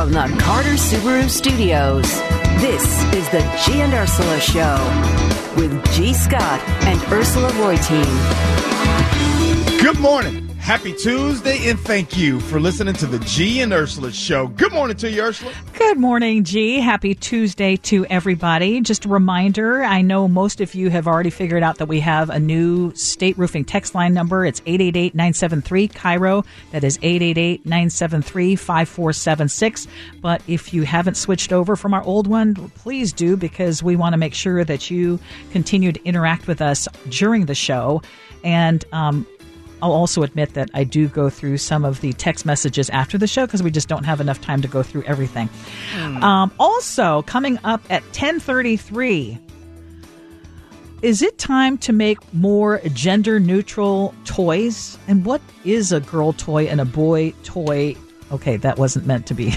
from the Carter Subaru Studios, this is the G and Ursula Show with G. Scott and Ursula Reutin. Good morning. Happy Tuesday, and thank you for listening to the G and Ursula Show. Good morning to you, Ursula. Good morning, G. Happy Tuesday to everybody. Just a reminder, I know most of you have already figured out that we have a new state roofing text line number. It's 888-973-KIRO. That is 888-973-5476. But if you haven't switched over from our old one, please do, because we want to make sure that you continue to interact with us during the show. And I'll also admit that I do go through some of the text messages after the show because we just don't have enough time to go through everything. Also, coming up at 10:33, is it time to make more gender-neutral toys? And what is a girl toy and a boy toy? Okay, that wasn't meant to be.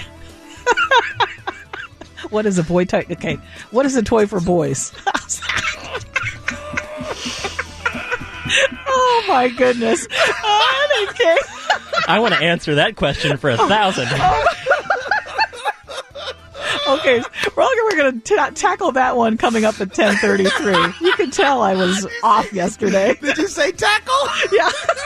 What is a boy toy? Okay, what is a toy for boys? Oh, my goodness. Okay. I want to answer that question for 1,000. Okay, we're going to tackle that one coming up at 10:33. You can tell I was off yesterday. Did you say tackle? Yeah.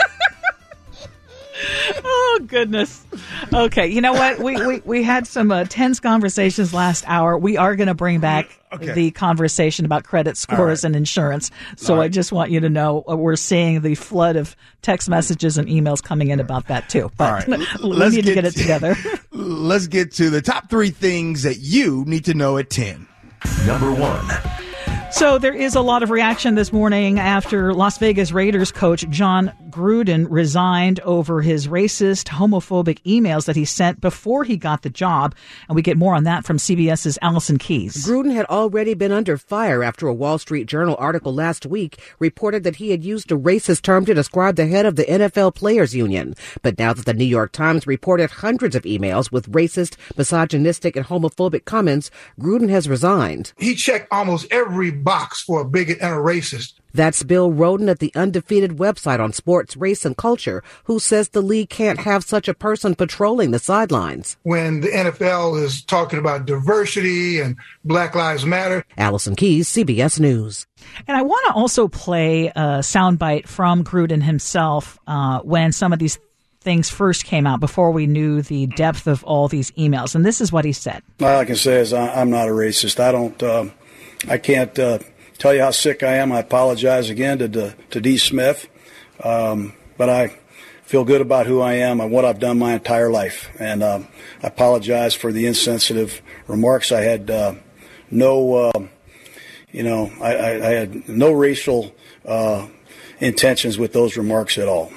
Oh, goodness. Okay, you know what? We had some tense conversations last hour. We are going to bring back the conversation about credit scores and insurance. So I just want you to know we're seeing the flood of text messages and emails coming in about that, too. But we need to get it together. Let's get to the top 3 things that you need to know at 10. Number 1. So there is a lot of reaction this morning after Las Vegas Raiders coach Jon Gruden resigned over his racist, homophobic emails that he sent before he got the job. And we get more on that from CBS's Allison Keyes. Gruden had already been under fire after a Wall Street Journal article last week reported that he had used a racist term to describe the head of the NFL Players Union. But now that the New York Times reported hundreds of emails with racist, misogynistic, and homophobic comments, Gruden has resigned. He checked almost every box for a bigot and a racist. That's Bill Rhoden at the Undefeated website on sports, race, and culture, who says the league can't have such a person patrolling the sidelines. When the NFL is talking about diversity and Black Lives Matter. Allison Keyes, CBS News. And I want to also play a soundbite from Gruden himself when some of these things first came out, before we knew the depth of all these emails. And this is what he said. All I can say is I'm not a racist. I can't tell you how sick I am. I apologize again to D. Smith, but I feel good about who I am and what I've done my entire life. And I apologize for the insensitive remarks. I had I had no racial intentions with those remarks at all.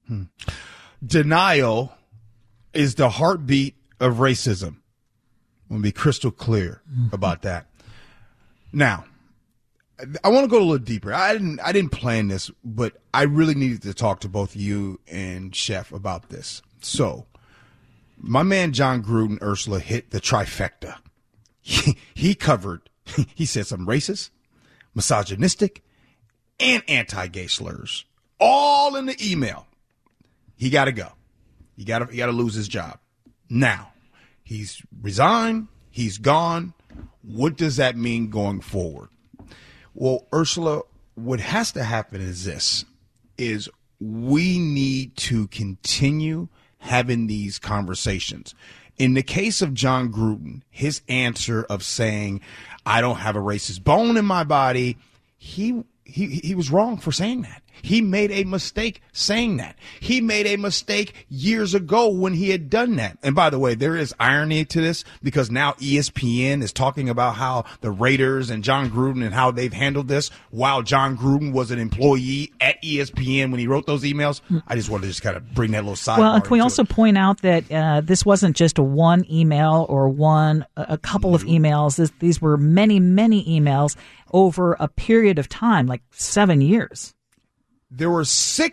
Denial is the heartbeat of racism. I want to be crystal clear about that. Now, I want to go a little deeper. I didn't plan this, but I really needed to talk to both you and Chef about this. So, my man Jon Gruden, Ursula, hit the trifecta. He covered, he said some racist, misogynistic, and anti-gay slurs, all in the email. He got to go. He got to lose his job. Now, he's resigned. He's gone. What does that mean going forward? Well, Ursula, what has to happen is this, is we need to continue having these conversations. In the case of Jon Gruden, his answer of saying, I don't have a racist bone in my body, he was wrong for saying that. He made a mistake saying that. He made a mistake years ago when he had done that. And by the way, there is irony to this because now ESPN is talking about how the Raiders and Jon Gruden and how they've handled this while Jon Gruden was an employee at ESPN when he wrote those emails. I just wanted to just kind of bring that little side. Well, can we also point out that this wasn't just one email or a couple of emails. These were many, many emails over a period of time, like 7 years. There were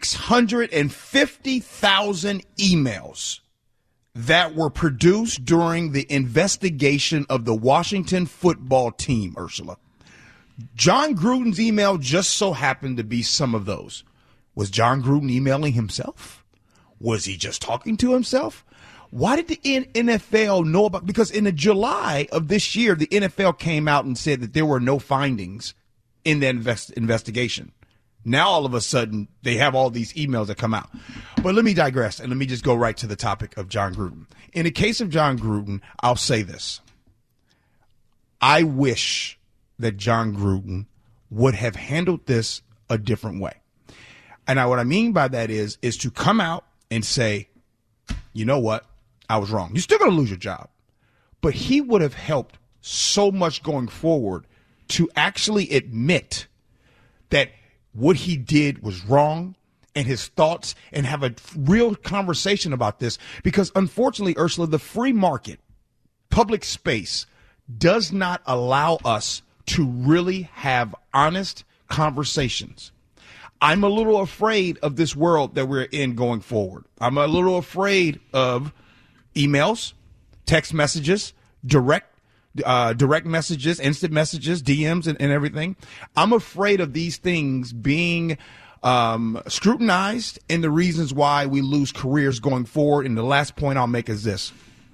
650,000 emails that were produced during the investigation of the Washington football team, Ursula. Jon Gruden's email just so happened to be some of those. Was Jon Gruden emailing himself? Was he just talking to himself? Why did the NFL know about? Because in the July of this year, the NFL came out and said that there were no findings in the investigation. Now, all of a sudden, they have all these emails that come out. But let me digress, and let me just go right to the topic of Jon Gruden. In the case of Jon Gruden, I'll say this. I wish that Jon Gruden would have handled this a different way. And what I mean by that is to come out and say, you know what? I was wrong. You're still going to lose your job. But he would have helped so much going forward to actually admit that what he did was wrong and his thoughts, and have a real conversation about this. Because unfortunately, Ursula, the free market, public space, does not allow us to really have honest conversations. I'm a little afraid of this world that we're in going forward. I'm a little afraid of emails, text messages, direct messages, instant messages, DMs, and everything. I'm afraid of these things being scrutinized and the reasons why we lose careers going forward. And the last point I'll make is this.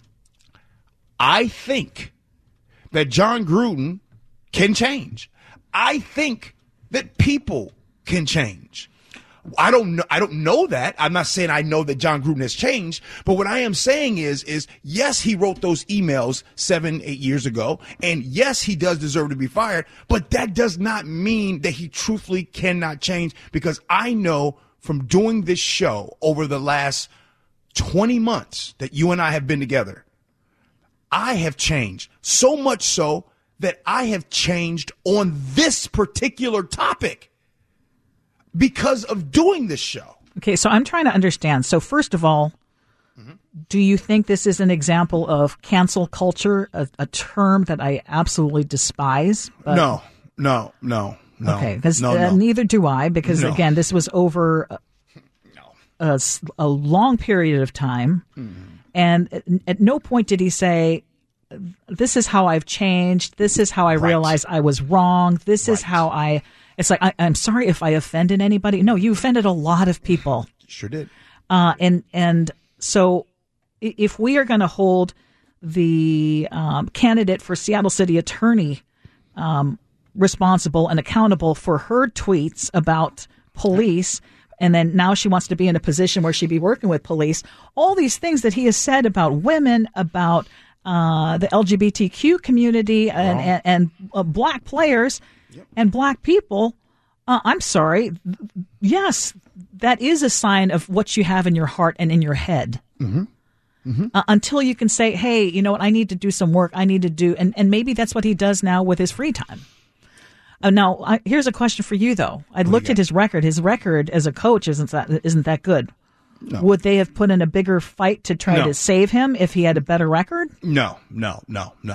I think that Jon Gruden can change. I think that people can change. I don't know that. I'm not saying I know that Jon Gruden has changed, but what I am saying is yes, he wrote those emails 7-8 years ago, and yes, he does deserve to be fired, but that does not mean that he truthfully cannot change, because I know from doing this show over the last 20 months that you and I have been together, I have changed, so much so that I have changed on this particular topic because of doing this show. Okay, so I'm trying to understand. So first of all, do you think this is an example of cancel culture, a term that I absolutely despise? No. Okay, because neither do I, because again, this was over a long period of time, and at no point did he say, this is how I've changed, this is how I realized I was wrong, this is how I... It's like, I'm sorry if I offended anybody. No, you offended a lot of people. Sure did. And so if we are going to hold the candidate for Seattle City Attorney responsible and accountable for her tweets about police, and then now she wants to be in a position where she'd be working with police, all these things that he has said about women, about the LGBTQ community and black players, and black people, I'm sorry. Yes, that is a sign of what you have in your heart and in your head. Until you can say, hey, you know what, I need to do some work. I need to do, and maybe that's what he does now with his free time. Now, here's a question for you, though. I looked at his record. His record as a coach isn't that good. No. Would they have put in a bigger fight to try to save him if he had a better record? No, not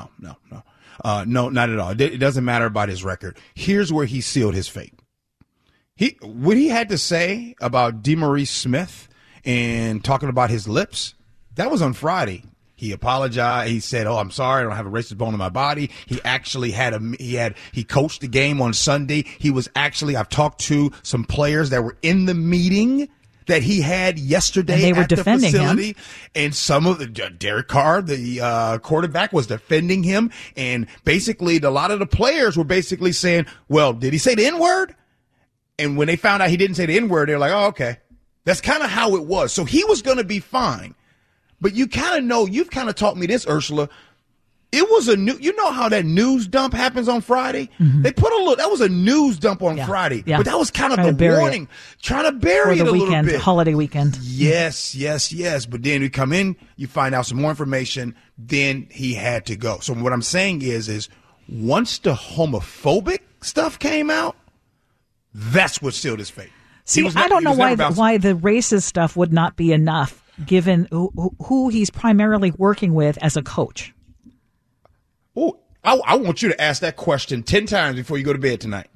at all. It doesn't matter about his record. Here's where he sealed his fate. What he had to say about DeMaurice Smith and talking about his lips, that was on Friday. He apologized. He said, "Oh, I'm sorry. I don't have a racist bone in my body." He actually he coached the game on Sunday. I've talked to some players that were in the meeting that he had yesterday and they were at the defending facility. Him. And some of the Derek Carr, the quarterback, was defending him. And basically, a lot of the players were basically saying, well, did he say the N-word? And when they found out he didn't say the N-word, they're like, oh, okay. That's kind of how it was. So he was going to be fine. But you kind of know, you've kind of taught me this, Ursula. It was you know how that news dump happens on Friday? They put that was a news dump on Friday. Yeah. But that was kind of the warning. Trying to bury it a little bit. Holiday weekend. Yes. But then you come in, you find out some more information, then he had to go. So what I'm saying is once the homophobic stuff came out, that's what sealed his fate. See, I don't know why the racist stuff would not be enough, given who he's primarily working with as a coach. Oh, I want you to ask that question 10 times before you go to bed tonight.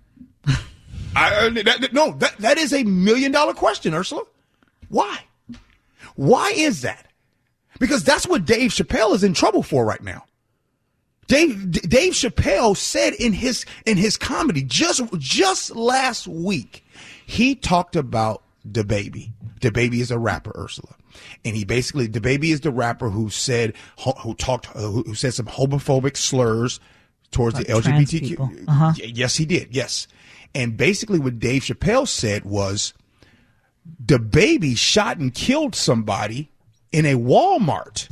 That is $1 million question, Ursula. Why? Why is that? Because that's what Dave Chappelle is in trouble for right now. Dave Chappelle said in his comedy just last week, he talked about DaBaby. DaBaby is a rapper, Ursula. And he basically, DaBaby is the rapper who said some homophobic slurs towards the LGBTQ. Yes, he did. Yes. And basically what Dave Chappelle said was DaBaby shot and killed somebody in a Walmart.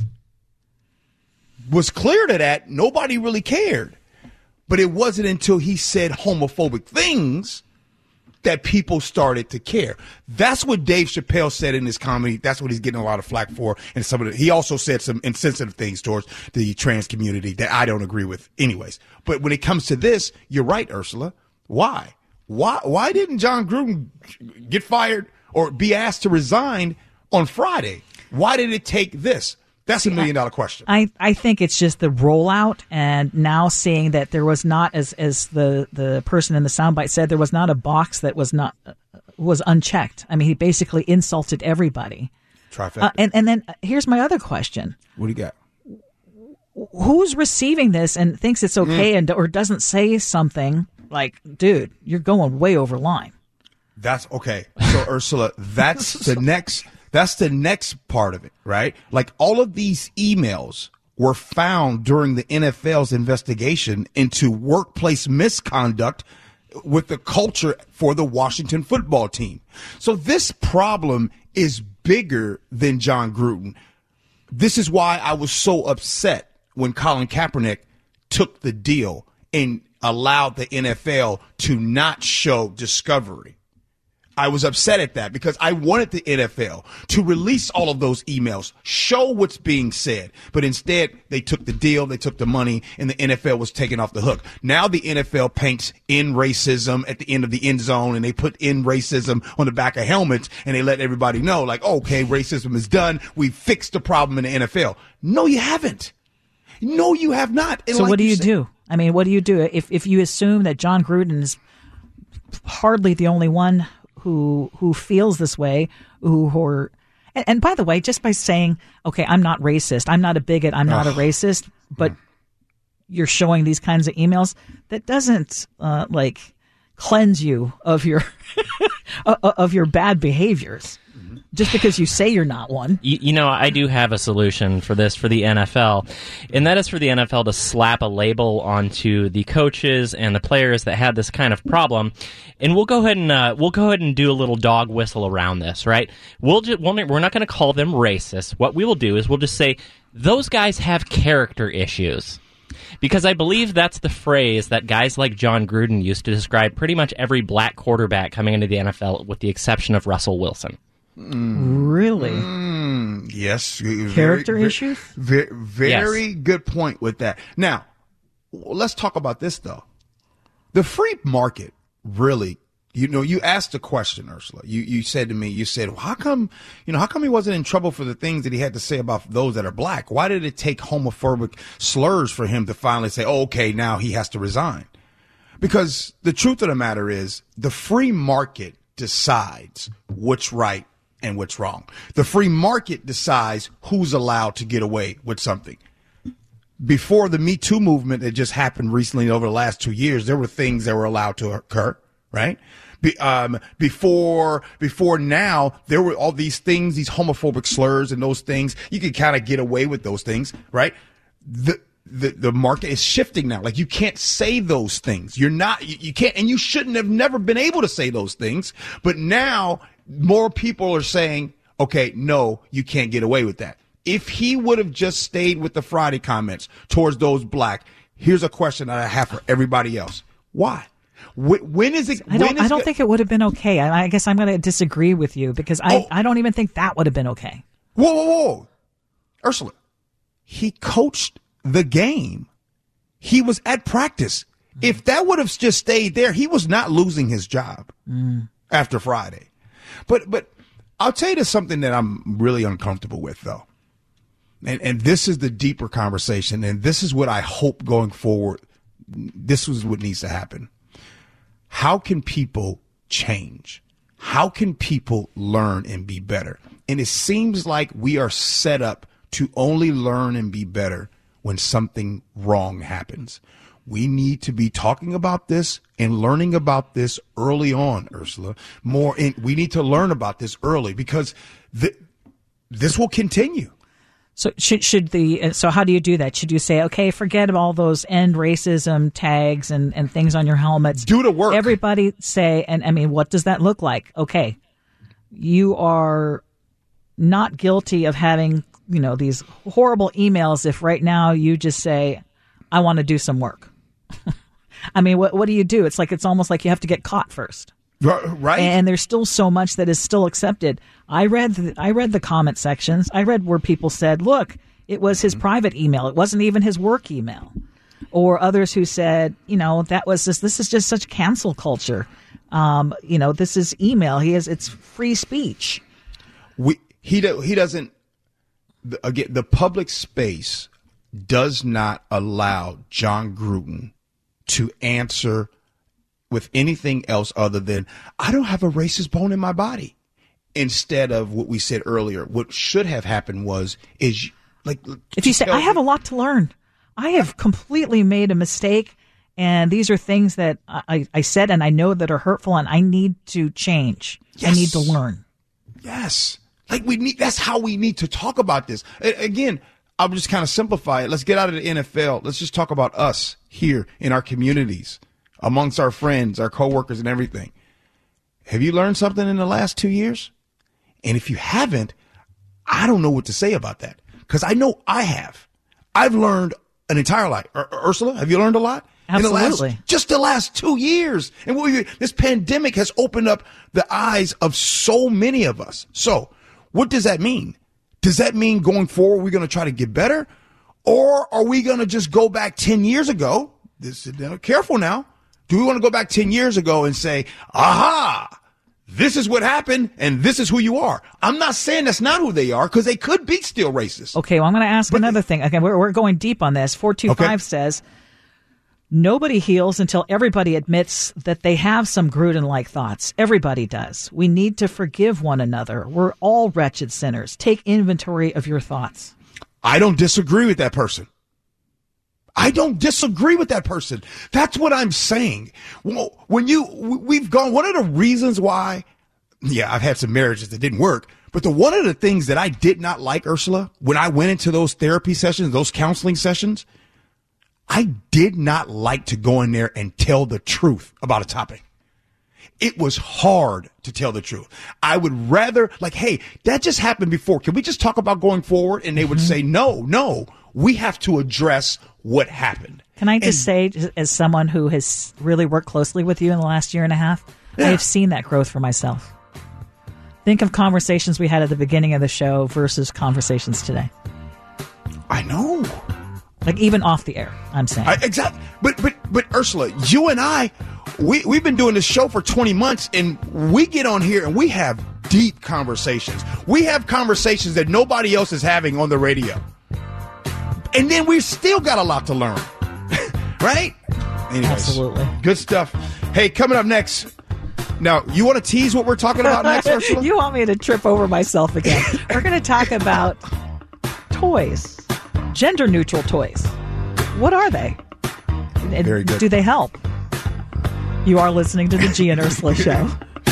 Was clear to that. Nobody really cared. But it wasn't until he said homophobic things that people started to care. That's what Dave Chappelle said in his comedy. That's what he's getting a lot of flack for. And he also said some insensitive things towards the trans community that I don't agree with anyways. But when it comes to this, you're right, Ursula. Why? Why didn't John Gruden get fired or be asked to resign on Friday? Why did it take this? That's $1 million question. I think it's just the rollout, and now seeing that there was not, as the person in the soundbite said, there was not a box that was unchecked. I mean, he basically insulted everybody. Trifecta. And then here's my other question. What do you got? Who's receiving this and thinks it's okay or doesn't say something like, dude, you're going way over line? That's okay. So Ursula, that's the next part of it, right? Like all of these emails were found during the NFL's investigation into workplace misconduct with the culture for the Washington football team. So this problem is bigger than John Gruden. This is why I was so upset when Colin Kaepernick took the deal and allowed the NFL to not show Discovery. I was upset at that because I wanted the NFL to release all of those emails, show what's being said. But instead, they took the deal, they took the money, and the NFL was taken off the hook. Now the NFL paints in racism at the end of the end zone, and they put in racism on the back of helmets, and they let everybody know, like, okay, racism is done. We fixed the problem in the NFL. No, you haven't. No, you have not. And so like what do you do? I mean, what do you do if you assume that John Gruden is hardly the only one who feels this way, and by the way, just by saying, okay, I'm not racist, I'm not a bigot, I'm not a racist, but you're showing these kinds of emails, that doesn't cleanse you of your of your bad behaviors. Just because you say you're not one. You know, I do have a solution for this for the NFL, and that is for the NFL to slap a label onto the coaches and the players that had this kind of problem, and we'll go ahead and do a little dog whistle around this, right? We're not going to call them racist. What we will do is we'll just say those guys have character issues. Because I believe that's the phrase that guys like John Gruden used to describe pretty much every black quarterback coming into the NFL, with the exception of Russell Wilson. Really? Yes. Character issues? Very good point with that. Now, let's talk about this, though. The free market really, you asked a question, Ursula. You said to me, well, how come he wasn't in trouble for the things that he had to say about those that are black? Why did it take homophobic slurs for him to finally say, oh, okay, now he has to resign? Because the truth of the matter is the free market decides what's right and what's wrong. The free market decides who's allowed to get away with something. Before the Me Too movement that just happened recently over the last 2 years, there were things that were allowed to occur, right? Before now, there were all these things, these homophobic slurs and those things. You could kind of get away with those things, right? The market is shifting now. Like, you can't say those things. You can't, and you shouldn't have never been able to say those things. But now more people are saying, okay, no, you can't get away with that. If he would have just stayed with the Friday comments towards those black, here's a question that I have for everybody else. Why? When is it? I don't think it would have been okay. I guess I'm going to disagree with you because I don't even think that would have been okay. Whoa. Ursula, he coached the game. He was at practice. If that would have just stayed there, he was not losing his job after Friday. But I'll tell you there's something that I'm really uncomfortable with, though. And this is the deeper conversation, and this is what I hope going forward, this is what needs to happen. How can people change? How can people learn and be better? And it seems like we are set up to only learn and be better when something wrong happens. We need to be talking about this and learning about this early on, Ursula. We need to learn about this early because this will continue. So so how do you do that? Should you say, okay, forget all those end racism tags and things on your helmets? Do the work. Everybody say, and I mean, what does that look like? Okay, you are not guilty of having, these horrible emails if right now you just say, I want to do some work. I mean, what do you do? It's almost like you have to get caught first. Right. And there's still so much that is still accepted. I read the comment sections. I read where people said, look, it was his private email. It wasn't even his work email. Or others who said, this is just such cancel culture. This is email. It's free speech. He doesn't, again, the public space does not allow Jon Gruden to answer with anything else other than, I don't have a racist bone in my body. Instead of what we said earlier, what should have happened is if you say, I have a lot to learn. I have completely made a mistake, and these are things that I said and I know that are hurtful, and I need to change. Yes. I need to learn. Yes. That's how we need to talk about this. Again, I'll just kind of simplify it. Let's get out of the NFL. Let's just talk about us here in our communities, amongst our friends, our coworkers, and everything. Have you learned something in the last 2 years? And if you haven't, I don't know what to say about that, because I know I have. I've learned an entire lot. Ursula, have you learned a lot? Absolutely. In the last 2 years. And this pandemic has opened up the eyes of so many of us. So what does that mean? Does that mean going forward we're going to try to get better? Or are we going to just go back 10 years ago? Careful now. Do we want to go back 10 years ago and say, aha, this is what happened and this is who you are? I'm not saying that's not who they are, because they could be still racist. Okay, well, I'm going to ask another thing. Okay, we're going deep on this. 425 says, nobody heals until everybody admits that they have some Gruden-like thoughts. Everybody does. We need to forgive one another. We're all wretched sinners. Take inventory of your thoughts. I don't disagree with that person. That's what I'm saying. Well, we've gone, one of the reasons why, I've had some marriages that didn't work, but one of the things that I did not like, Ursula, when I went into those therapy sessions, those counseling sessions, I did not like to go in there and tell the truth about a topic. It was hard to tell the truth. I would rather, hey, that just happened before. Can we just talk about going forward? And they would say, no, we have to address what happened. Can I just say, as someone who has really worked closely with you in the last year and a half, I have seen that growth for myself. Think of conversations we had at the beginning of the show versus conversations today. I know. Even off the air, I'm saying. Exactly. But Ursula, you and I, we've been doing this show for 20 months, and we get on here and we have deep conversations. We have conversations that nobody else is having on the radio. And then we've still got a lot to learn. Right? Anyways, absolutely. Good stuff. Hey, coming up next. Now, you want to tease what we're talking about next, Ursula? You want me to trip over myself again. We're going to talk about toys. Gender-neutral toys. What are they? Very good. Do they help? You are listening to the G and Ursula Show.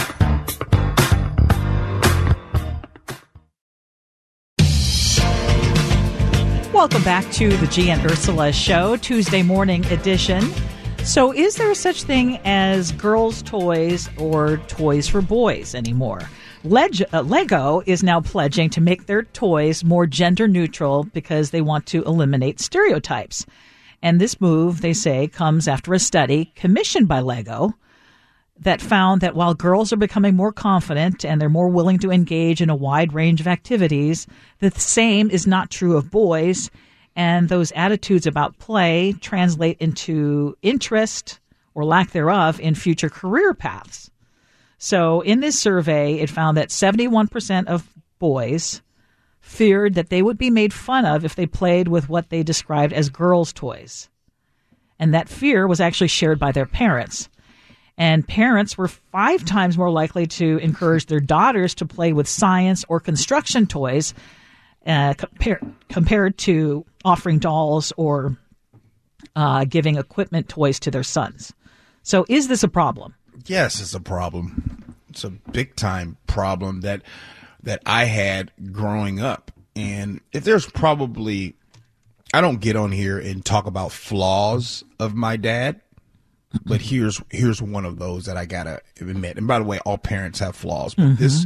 Welcome back to the G and Ursula Show, Tuesday morning edition. So is there such thing as girls' toys or toys for boys anymore? Lego is now pledging to make their toys more gender neutral because they want to eliminate stereotypes. And this move, they say, comes after a study commissioned by Lego that found that while girls are becoming more confident and they're more willing to engage in a wide range of activities, the same is not true of boys. And those attitudes about play translate into interest or lack thereof in future career paths. So in this survey, it found that 71% of boys feared that they would be made fun of if they played with what they described as girls' toys. And that fear was actually shared by their parents. And parents were 5 times more likely to encourage their daughters to play with science or construction toys compared to offering dolls or giving equipment toys to their sons. So is this a problem? Yes, it's a problem. It's a big-time problem that that I had growing up. And if there's probably, I don't get on here and talk about flaws of my dad, but here's one of those that I gotta admit. And by the way, all parents have flaws, but this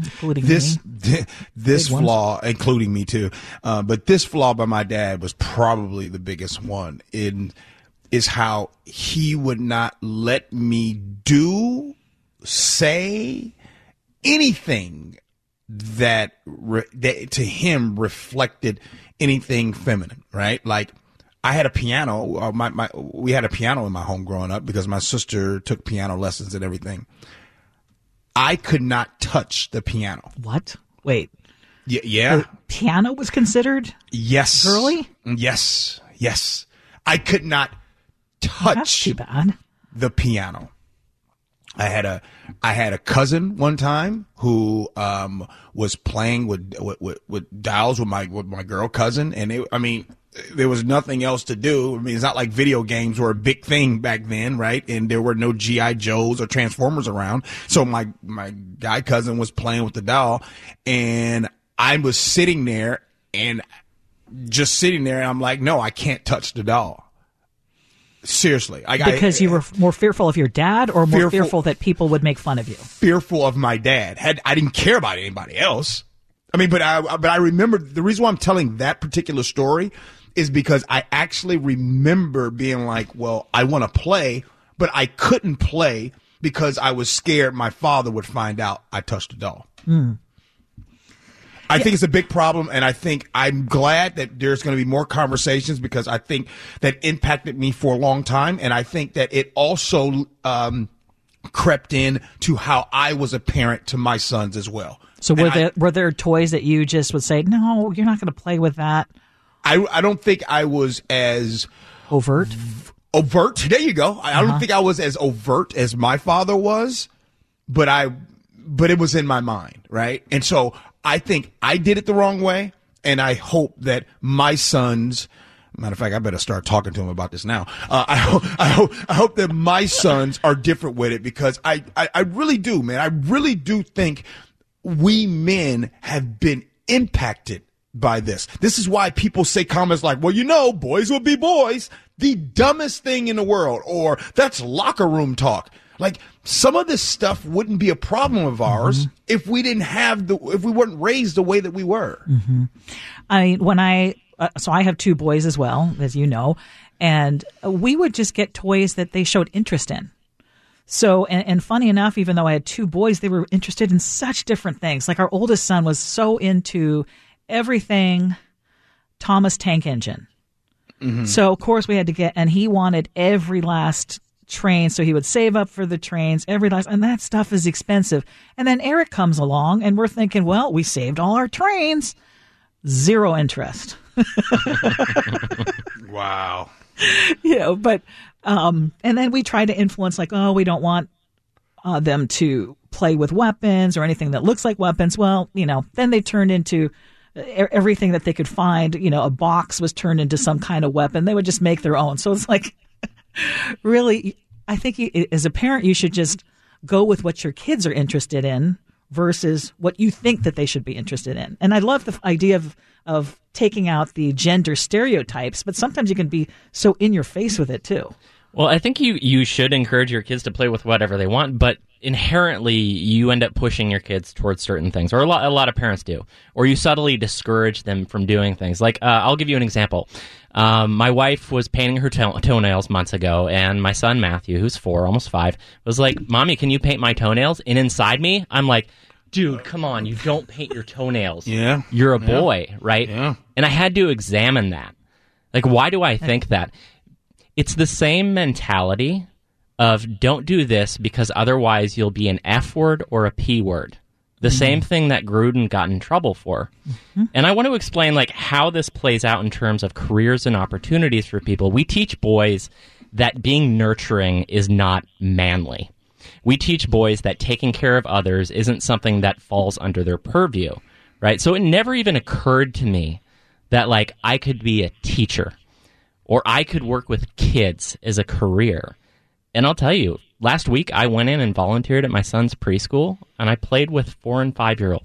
flaw, including me too. But this flaw by my dad was probably the biggest one. Is how he would not let me do, say anything that to him reflected anything feminine, right? Like, I had a piano. We had a piano in my home growing up because my sister took piano lessons and everything. I could not touch the piano. What? Wait. Yeah. The piano was considered? Yes. Girly? Yes. I could not touch That's too bad. the piano. I had a cousin one time who was playing with dials with my girl cousin, and there was nothing else to do. I mean, it's not like video games were a big thing back then, right? And there were no G.I. Joes or Transformers around. So my guy cousin was playing with the doll, and I was sitting there and I'm like, no, I can't touch the doll. Seriously. Because you were more fearful of your dad, or more fearful that people would make fun of you? Fearful of my dad. I didn't care about anybody else. I mean, but I remember the reason why I'm telling that particular story is because I actually remember being like, well, I want to play, but I couldn't play because I was scared my father would find out I touched a doll. I think it's a big problem, and I think I'm glad that there's going to be more conversations, because I think that impacted me for a long time, and I think that it also crept in to how I was a parent to my sons as well. So were there toys that you just would say, no, you're not going to play with that? I don't think I was as overt. There you go. I don't think I was as overt as my father was, but it was in my mind, right? And so I think I did it the wrong way, and I hope that my sons, matter of fact, I better start talking to them about this now. I hope that my sons are different with it, because I really do, man. I really do think we men have been impacted by this. This is why people say comments like, well, boys will be boys. The dumbest thing in the world, or that's locker room talk. Like, some of this stuff wouldn't be a problem of ours if we didn't if we weren't raised the way that we were. I mean, so I have two boys as well, as you know, and we would just get toys that they showed interest in. So, and funny enough, even though I had two boys, they were interested in such different things. Like, our oldest son was so into everything Thomas Tank Engine. So, of course, we had to and he wanted every last train, so he would save up for the trains, and that stuff is expensive. And then Eric comes along, and we're thinking, well, we saved all our trains. Zero interest. Wow. But and then we try to influence, like, oh, we don't want them to play with weapons or anything that looks like weapons. Well, then they turned into everything that they could find. A box was turned into some kind of weapon. They would just make their own. So it's like, really, I think as a parent, you should just go with what your kids are interested in versus what you think that they should be interested in. And I love the idea of taking out the gender stereotypes, but sometimes you can be so in your face with it too. Well, I think you should encourage your kids to play with whatever they want, but inherently you end up pushing your kids towards certain things, or a lot of parents do, or you subtly discourage them from doing things. Like, I'll give you an example. My wife was painting her toenails months ago, and my son Matthew, who's 4, almost 5, was like, "Mommy, can you paint my toenails?" And inside me, I'm like, dude, come on, you don't paint your toenails. Yeah. You're a boy, right? Yeah. And I had to examine that. Like, why do I think that? It's the same mentality of don't do this because otherwise you'll be an F word or a P word. The same thing that Gruden got in trouble for. And I want to explain how this plays out in terms of careers and opportunities for people. We teach boys that being nurturing is not manly. We teach boys that taking care of others isn't something that falls under their purview, right? So it never even occurred to me that I could be a teacher or I could work with kids as a career. And I'll tell you, last week I went in and volunteered at my son's preschool, and I played with 4- and 5-year-olds.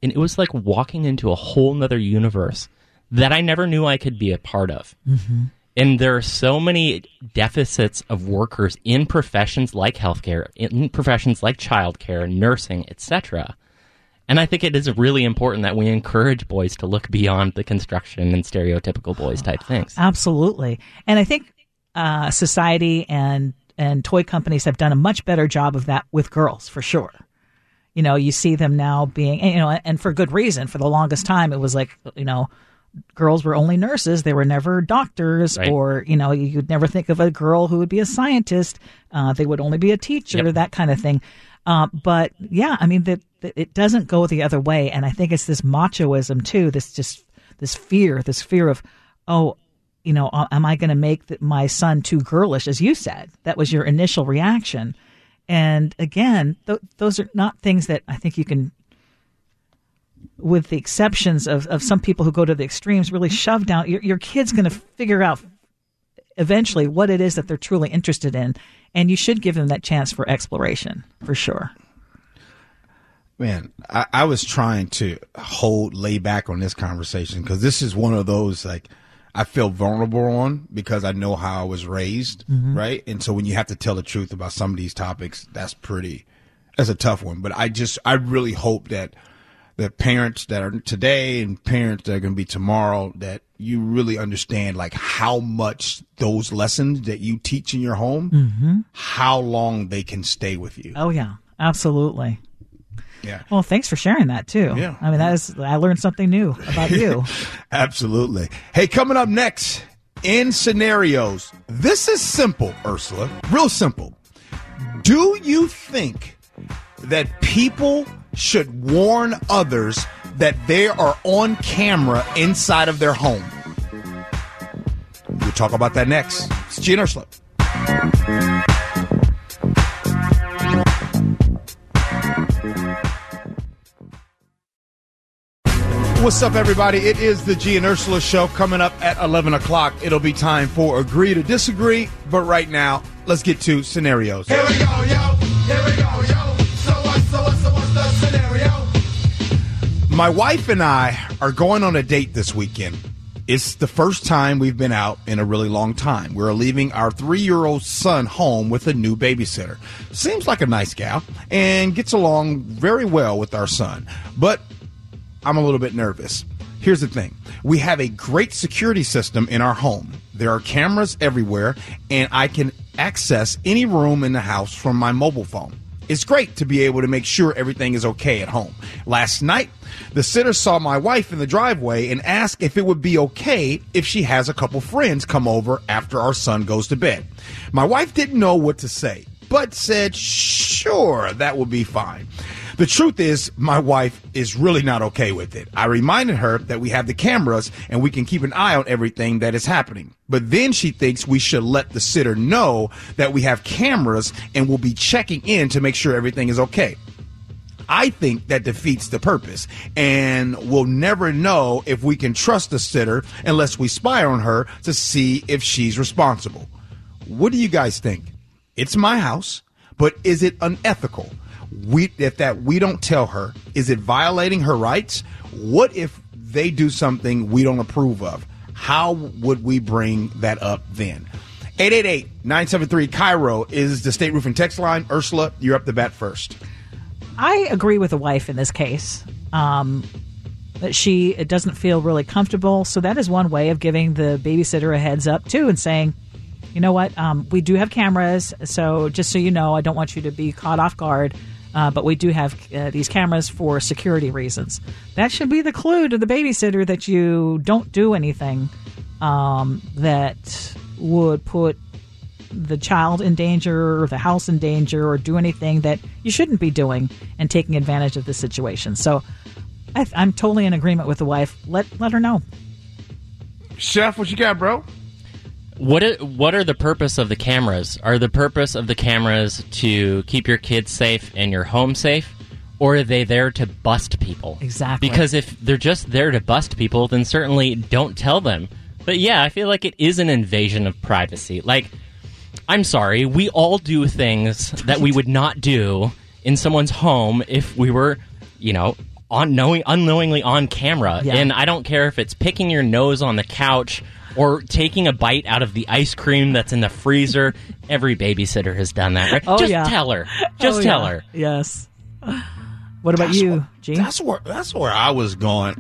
and it was like walking into a whole nother universe that I never knew I could be a part of. Mm-hmm. And there are so many deficits of workers in professions like healthcare, in professions like childcare, nursing, etc. And I think it is really important that we encourage boys to look beyond the construction and stereotypical boys type things. Absolutely. And I think society and toy companies have done a much better job of that with girls, for sure. You know, you see them now being, you know, and for good reason. For the longest time, it was like, you know, girls were only nurses. They were never doctors, right. Or, you know, you'd never think of a girl who would be a scientist. They would only be a teacher, yep. That kind of thing. But yeah, I mean, it doesn't go the other way. And I think it's this machoism too, this fear of, oh, you know, am I going to make my son too girlish? As you said, that was your initial reaction. And again, those are not things that I think you can, with the exceptions of some people who go to the extremes, really shove down. Your kid's going to figure out eventually what it is that they're truly interested in, and you should give them that chance for exploration, for sure. Man, I was trying to lay back on this conversation because this is one of those, like, I feel vulnerable on because I know how I was raised, mm-hmm. right? And so when you have to tell the truth about some of these topics, that's a tough one. But I really hope that the parents that are today and parents that are going to be tomorrow, that you really understand like how much those lessons that you teach in your home, mm-hmm. how long they can stay with you. Oh yeah, absolutely. Yeah. Well, thanks for sharing that too. Yeah. I mean, I learned something new about you. Absolutely. Hey, coming up next in Scenarios, this is simple, Ursula, real simple. Do you think that people should warn others that they are on camera inside of their home? We'll talk about that next. It's G and Ursula. What's up, everybody? It is the G and Ursula show. Coming up at 11 o'clock, it'll be time for Agree to Disagree. But right now, let's get to Scenarios. Here we go, yo. Here we go, yo. So what's the scenario? My wife and I are going on a date this weekend. It's the first time we've been out in a really long time. We're leaving our 3-year-old son home with a new babysitter. Seems like a nice gal and gets along very well with our son. But I'm a little bit nervous. Here's the thing. We have a great security system in our home. There are cameras everywhere, and I can access any room in the house from my mobile phone. It's great to be able to make sure everything is okay at home. Last night, the sitter saw my wife in the driveway and asked if it would be okay if she has a couple friends come over after our son goes to bed. My wife didn't know what to say, but said, sure, that will be fine. The truth is, my wife is really not okay with it. I reminded her that we have the cameras and we can keep an eye on everything that is happening. But then she thinks we should let the sitter know that we have cameras and we'll be checking in to make sure everything is okay. I think that defeats the purpose, and we'll never know if we can trust the sitter unless we spy on her to see if she's responsible. What do you guys think? It's my house, but is it unethical? If we don't tell her, is it violating her rights? What if they do something we don't approve of? How would we bring that up then? 888-973-KAIRO is the State Roofing text line. Ursula, you're up the bat first. I agree with the wife in this case. That she doesn't feel really comfortable. So that is one way of giving the babysitter a heads up too and saying, you know what, we do have cameras. So just so you know, I don't want you to be caught off guard. But we do have these cameras for security reasons. That should be the clue to the babysitter that you don't do anything that would put the child in danger or the house in danger or do anything that you shouldn't be doing and taking advantage of the situation. So I'm totally in agreement with the wife. Let her know. Chef, what you got, bro? What are the purpose of the cameras? Are the purpose of the cameras to keep your kids safe and your home safe? Or are they there to bust people? Exactly. Because if they're just there to bust people, then certainly don't tell them. But yeah, I feel like it is an invasion of privacy. Like, I'm sorry, we all do things that we would not do in someone's home if we were, unknowingly on camera. Yeah. And I don't care if it's picking your nose on the couch or taking a bite out of the ice cream that's in the freezer. Every babysitter has done that, right? Oh, Just yeah. tell her. Just tell her. Yes. What about you, Gene? That's where I was going.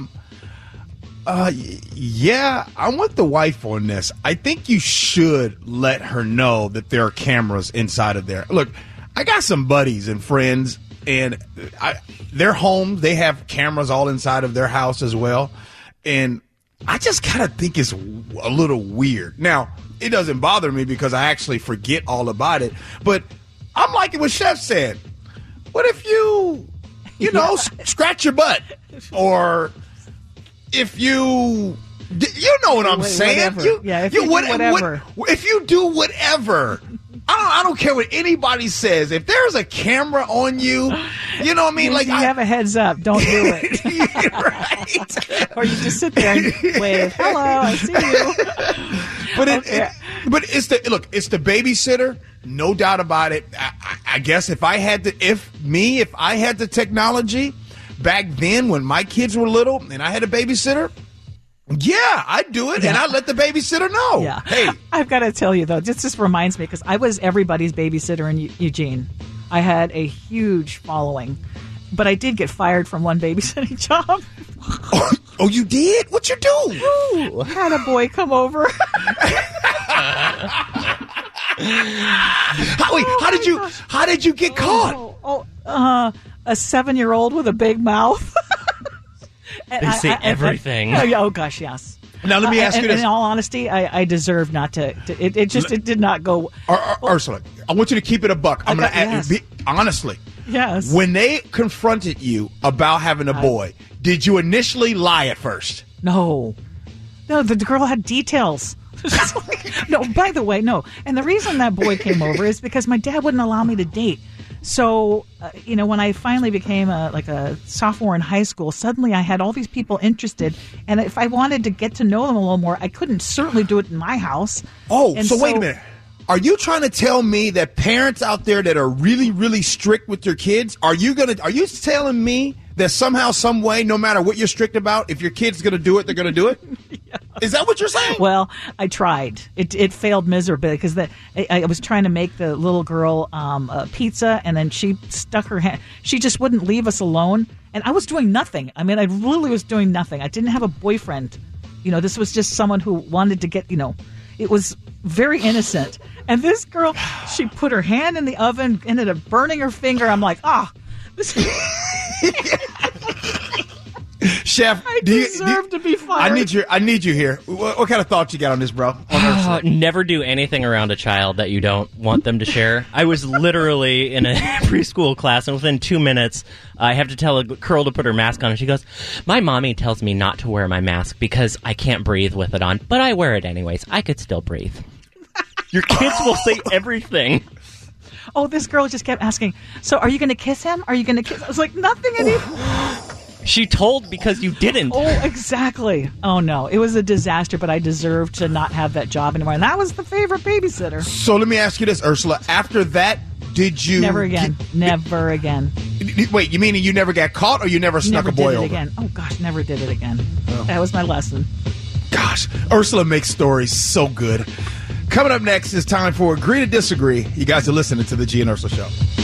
Yeah, I'm with the wife on this. I think you should let her know that there are cameras inside of there. Look, I got some buddies and friends, and their homes, they have cameras all inside of their house as well. And I just kind of think it's a little weird. Now, it doesn't bother me because I actually forget all about it. But I'm liking what Chef said. What if you know, scratch your butt? Or if you know what I'm saying? If you do whatever. If you do whatever. I don't care what anybody says. If there's a camera on you, you know what I mean? Like, you have a heads up. Don't do it. Right. Or you just sit there and wave. Hello, I see you. But it's the babysitter, no doubt about it. I guess if I had the technology back then when my kids were little and I had a babysitter, yeah, I'd do it, and I'd let the babysitter know. Yeah. Hey. I've got to tell you, though, this reminds me, because I was everybody's babysitter in Eugene. I had a huge following, but I did get fired from one babysitting job. Oh, you did? What'd you do? Ooh, had a boy come over. How did you get caught? A 7-year-old with a big mouth. They say everything. Oh gosh, yes. Now let me ask you this. In all honesty, I deserve not to. It did not go. Ursula, I want you to keep it a buck. I'm going to ask you honestly. Yes. When they confronted you about having a boy, did you initially lie at first? No, the girl had details. No, by the way, no. And the reason that boy came over is because my dad wouldn't allow me to date. So, when I finally became a sophomore in high school, suddenly I had all these people interested. And if I wanted to get to know them a little more, I couldn't certainly do it in my house. Oh, so wait a minute. Are you trying to tell me that parents out there that are really, really strict with their kids, are you telling me that somehow, some way, no matter what you're strict about, if your kid's going to do it, they're going to do it? Yeah. Is that what you're saying? Well, I tried. It failed miserably because I was trying to make the little girl a pizza, and then she stuck her hand. She just wouldn't leave us alone, and I was doing nothing. I mean, I really was doing nothing. I didn't have a boyfriend. This was just someone who wanted to get, it was very innocent. And this girl, she put her hand in the oven, ended up burning her finger. I'm like, this Chef, I deserve to be fired. I need you here. What kind of thoughts you got on this, bro? Never do anything around a child that you don't want them to share. I was literally in a preschool class, and within 2 minutes, I have to tell a girl to put her mask on, and she goes, "My mommy tells me not to wear my mask because I can't breathe with it on, but I wear it anyways. I could still breathe." Your kids will say everything. Oh, this girl just kept asking, "So are you going to kiss him? Are you going to kiss?" I was like, "Nothing anymore." She told because you didn't. Oh, exactly. Oh, no. It was a disaster, but I deserved to not have that job anymore. And that was the favorite babysitter. So let me ask you this, Ursula. After that, did you... Never again. Never again. Wait, you mean you never got caught or you never snuck a boy over? Again. Oh, gosh, never did it again. Oh. That was my lesson. Gosh, Ursula makes stories so good. Coming up next is time for Agree to Disagree. You guys are listening to The G and Ursula Show.